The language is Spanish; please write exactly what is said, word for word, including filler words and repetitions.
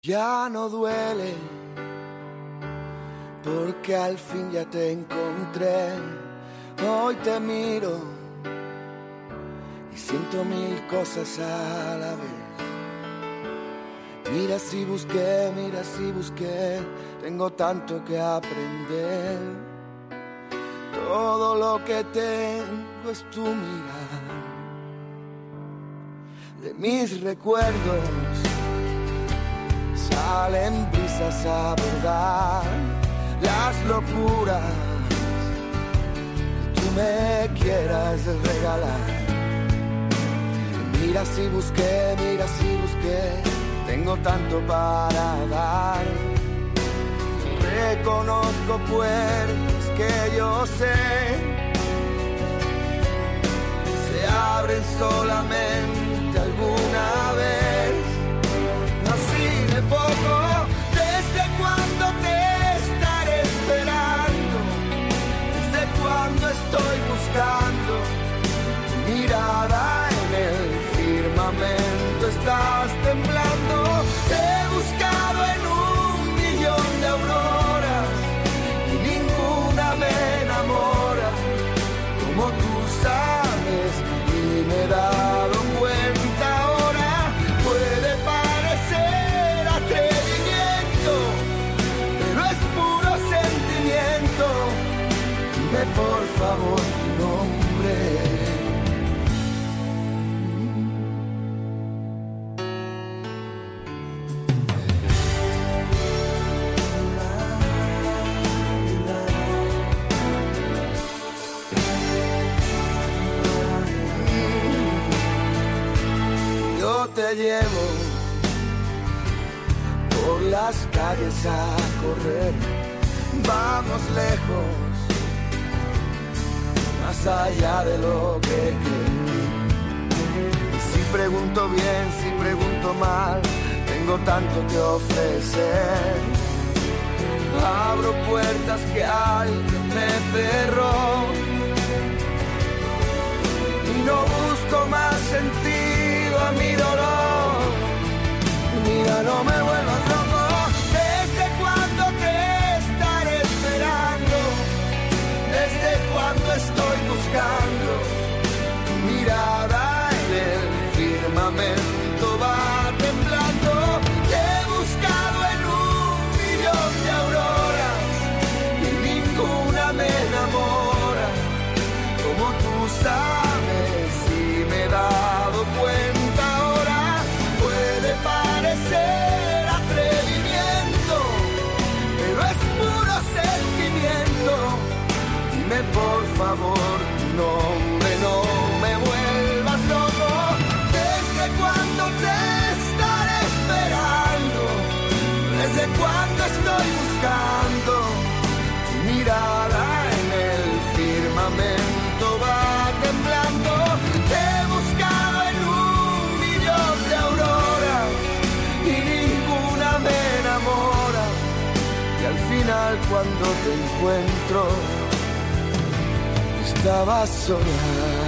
Ya no duele, porque al fin ya te encontré. Hoy te miro y siento mil cosas a la vez. Mira si busqué, mira si busqué, tengo tanto que aprender. Todo lo que tengo es tu mirar. De mis recuerdos salen brisas a bordar las locuras que tú me quieras regalar. Mira si busqué, mira si busqué, tengo tanto para dar. Reconozco puertas que yo sé se abren solamente alguna vez. Así de poco, desde cuando te estaré esperando, desde cuando estoy buscando tu mirada en el firmamento, estás temblando. Te he buscado en un millón de auroras y ninguna me enamora como tú sabes, y me he dado cuenta ahora. Puede parecer atrevimiento, pero es puro sentimiento. Dime por favor tu nombre. Te llevo por las calles a correr, vamos lejos, más allá de lo que creí. Si pregunto bien, si pregunto mal, tengo tanto que ofrecer. Abro puertas que alguien me cerró y no busco más sentido a mi dolor. Mira, no me vuelvas loco. ¿Desde cuándo te estaré esperando? ¿Desde cuándo estoy buscando tu mirada en el firmamento? Va temblando. Te he buscado en un millón de auroras y ninguna me enamora como tú sabes, y me he dado cuenta ahora. Puede parecer atrevimiento, pero es puro sentimiento. Dime por favor tu nombre, no me vuelvas loco. ¿Desde cuándo te estaré esperando? ¿Desde cuándo estoy buscando tu mirada en el firmamento? Va temblando. Te he buscado en un millón de auroras y ninguna me enamora. Y al final cuando te encuentro, estabas sola.